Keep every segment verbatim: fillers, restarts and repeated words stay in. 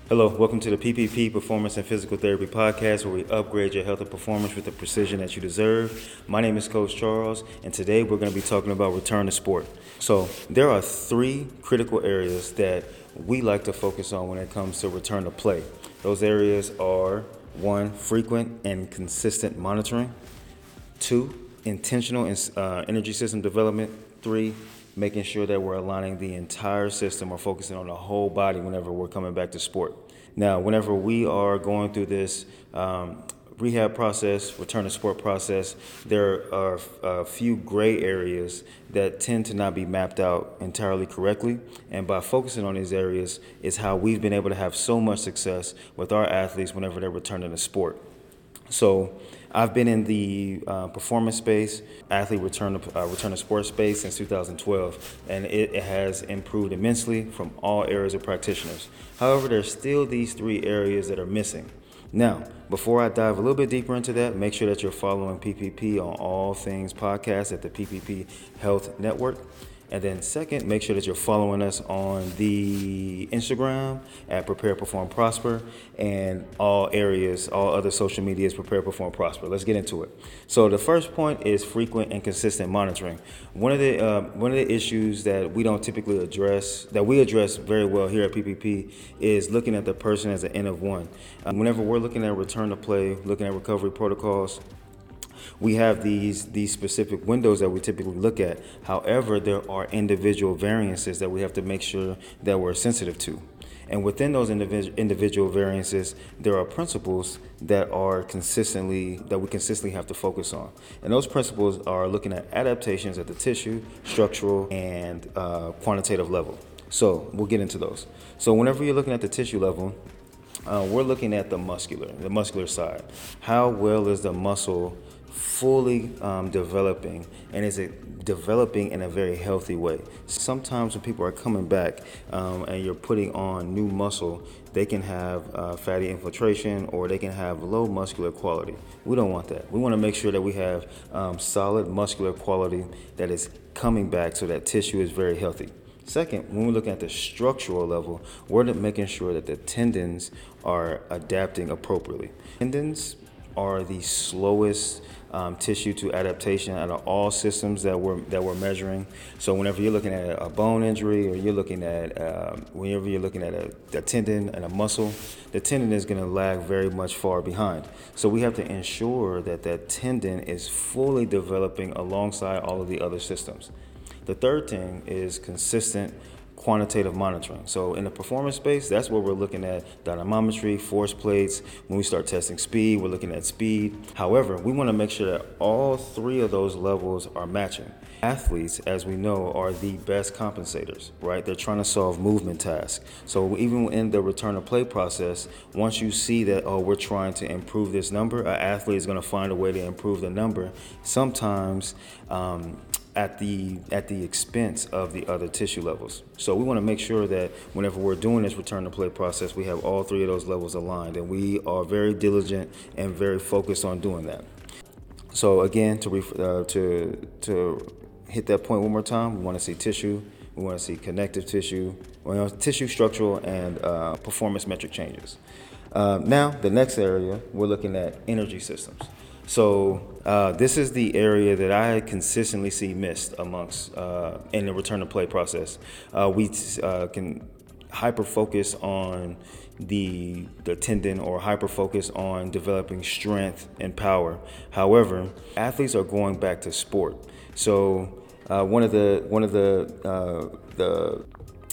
Hello, welcome to the P P P Performance and Physical Therapy Podcast, where we upgrade your health and performance with the precision that you deserve. My name is Coach Charles, and today we're going to be talking about return to sport. So, there are three critical areas that we like to focus on when it comes to return to play. Those areas are one, frequent and consistent monitoring, two, intentional uh, energy system development, three, making sure that we're aligning the entire system or focusing on the whole body whenever we're coming back to sport. Now, whenever we are going through this um, rehab process, return to sport process, there are a few gray areas that tend to not be mapped out entirely correctly. And by focusing on these areas is how we've been able to have so much success with our athletes whenever they're returning to sport. So I've been in the uh, performance space, athlete return to, uh, return to sports space since two thousand twelve, and it, it has improved immensely from all areas of practitioners. However, there's still these three areas that are missing. Now, before I dive a little bit deeper into that, make sure that you're following P P P on all things podcast at the P P P Health Network. And then second, make sure that you're following us on the Instagram at Prepare, Perform, Prosper, and all areas, all other social medias, Prepare, Perform, Prosper. Let's get into it. So the first point is frequent and consistent monitoring. One of the uh, one of the issues that we don't typically address, that we address very well here at P P P, is looking at the person as an N of one. Um, whenever we're looking at return to play, looking at recovery protocols, we have these these specific windows that we typically look at. However, there are individual variances that we have to make sure that we're sensitive to. And within those individual individual variances, there are principles that are consistently that we consistently have to focus on. And those principles are looking at adaptations at the tissue, structural, and uh, quantitative level. So we'll get into those. So whenever you're looking at the tissue level, uh, we're looking at the muscular, the muscular side. How well is the muscle fully um, developing, and is it developing in a very healthy way? Sometimes when people are coming back um, and you're putting on new muscle, they can have uh, fatty infiltration or they can have low muscular quality. We don't want that. We want to make sure that we have um, solid muscular quality that is coming back so that tissue is very healthy. Second, when we look at the structural level, we're making sure that the tendons are adapting appropriately. Tendons are the slowest um, tissue to adaptation out of all systems that we're that we're measuring. So whenever you're looking at a bone injury, or you're looking at um, whenever you're looking at a, a tendon and a muscle, the tendon is going to lag very much far behind. So we have to ensure that that tendon is fully developing alongside all of the other systems. The third thing is consistent quantitative monitoring. So in the performance space, that's where we're looking at dynamometry, force plates. When we start testing speed, we're looking at speed. However, we want to make sure that all three of those levels are matching. Athletes, as we know, are the best compensators, right? They're trying to solve movement tasks. So even in the return to play process, once you see that, oh, we're trying to improve this number, an athlete is going to find a way to improve the number. Sometimes, um, at the at the expense of the other tissue levels. So we want to make sure that whenever we're doing this return to play process, we have all three of those levels aligned, and we are very diligent and very focused on doing that. So again, to ref- uh, to to hit that point one more time, we want to see tissue, we want to see connective tissue, we want tissue structural and uh, performance metric changes. Uh, now, the next area, we're looking at energy systems. So uh, this is the area that I consistently see missed amongst uh, in the return to play process. Uh, we uh, can hyper focus on the the tendon or hyper focus on developing strength and power. However, athletes are going back to sport. So uh, one of the one of the uh, the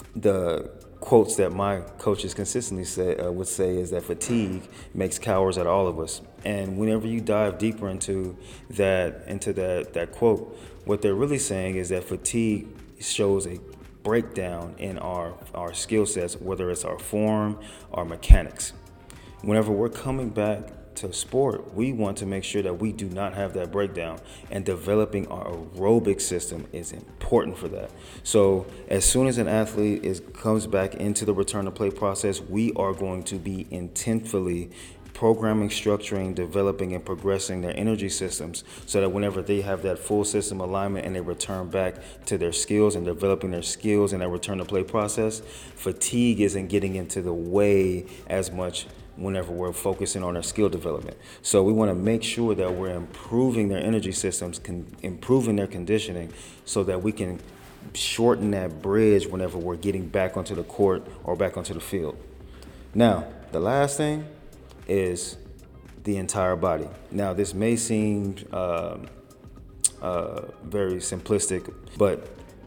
the quotes that my coaches consistently say uh, would say is that fatigue makes cowards out of all of us. And whenever you dive deeper into that into that that quote, what they're really saying is that fatigue shows a breakdown in our our skill sets, whether it's our form, our mechanics. Whenever we're coming back to sport, we want to make sure that we do not have that breakdown, and developing our aerobic system is important for that. So as soon as an athlete is comes back into the return to play process, we are going to be intentfully programming, structuring, developing, and progressing their energy systems so that whenever they have that full system alignment and they return back to their skills and developing their skills in that return to play process, fatigue isn't getting into the way as much whenever we're focusing on our skill development. So we want to make sure that we're improving their energy systems, con- improving their conditioning so that we can shorten that bridge whenever we're getting back onto the court or back onto the field. Now, the last thing is the entire body. Now, this may seem uh, uh, very simplistic, but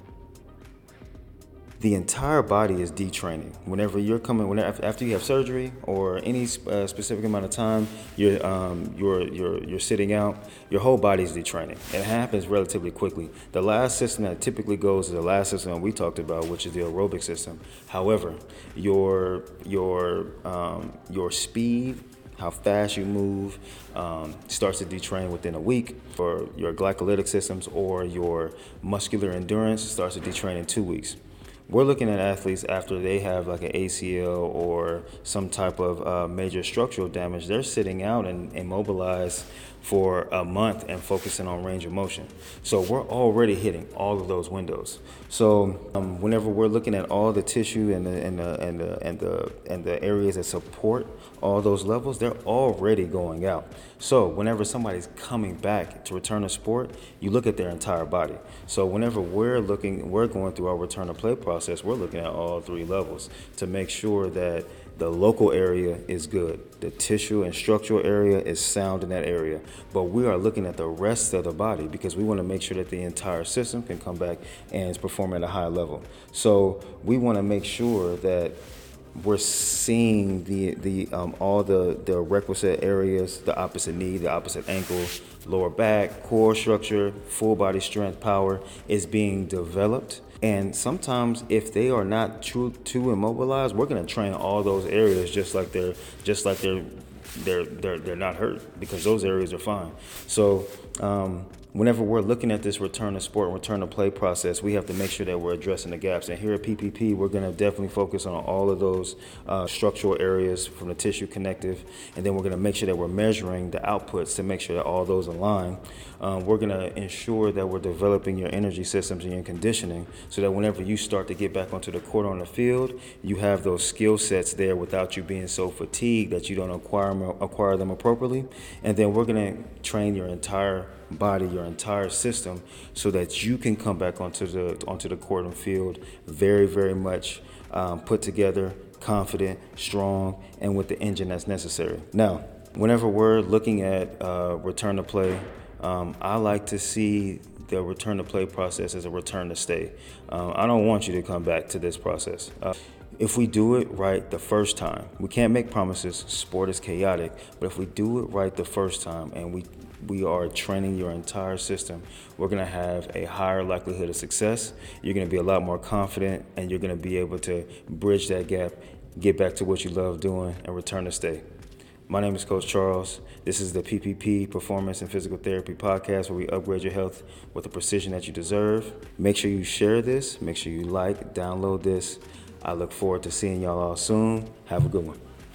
the entire body is detraining. Whenever you're coming, whenever, after you have surgery or any uh, specific amount of time, you're um, you're you're you're sitting out. Your whole body is detraining. It happens relatively quickly. The last system that typically goes is the last system we talked about, which is the aerobic system. However, your your um, your speed, how fast you move, um, starts to detrain within a week. For your glycolytic systems or your muscular endurance starts to detrain in two weeks. We're looking at athletes after they have like an A C L or some type of uh, major structural damage. They're sitting out and immobilized for a month and focusing on range of motion. So we're already hitting all of those windows. So um, whenever we're looking at all the tissue and the and the and the and the and the areas that support all those levels, they're already going out. So whenever somebody's coming back to return to sport, you look at their entire body. So whenever we're looking, we're going through our return to play process, we're looking at all three levels to make sure that the local area is good, the tissue and structural area is sound in that area, but we are looking at the rest of the body because we want to make sure that the entire system can come back and is performing at a high level. So we want to make sure that we're seeing the the um, all the, the requisite areas, the opposite knee, the opposite ankle, lower back, core structure, full body strength, power is being developed. And sometimes if they are not too too immobilized, we're going to train all those areas just like they're just like they're they're they're they're not hurt because those areas are fine. So um, whenever we're looking at this return to sport and return to play process, we have to make sure that we're addressing the gaps. And here at P P P, we're going to definitely focus on all of those uh, structural areas from the tissue connective, and then we're going to make sure that we're measuring the outputs to make sure that all those align. Um, we're going to ensure that we're developing your energy systems and your conditioning so that whenever you start to get back onto the court on the field, you have those skill sets there without you being so fatigued that you don't acquire them, acquire them appropriately. And then we're going to train your entire body, your entire system, so that you can come back onto the onto the court and field very, very much um, put together, confident, strong, and with the engine that's necessary. Now, whenever we're looking at uh, return to play, um, I like to see the return to play process as a return to stay. Um, I don't want you to come back to this process. Uh, If we do it right the first time, we can't make promises, sport is chaotic, but if we do it right the first time and we we are training your entire system, we're gonna have a higher likelihood of success. You're gonna be a lot more confident and you're gonna be able to bridge that gap, get back to what you love doing and return to stay. My name is Coach Charles. This is the P P P Performance and Physical Therapy Podcast where we upgrade your health with the precision that you deserve. Make sure you share this, make sure you like, download this. I look forward to seeing y'all all soon. Have a good one.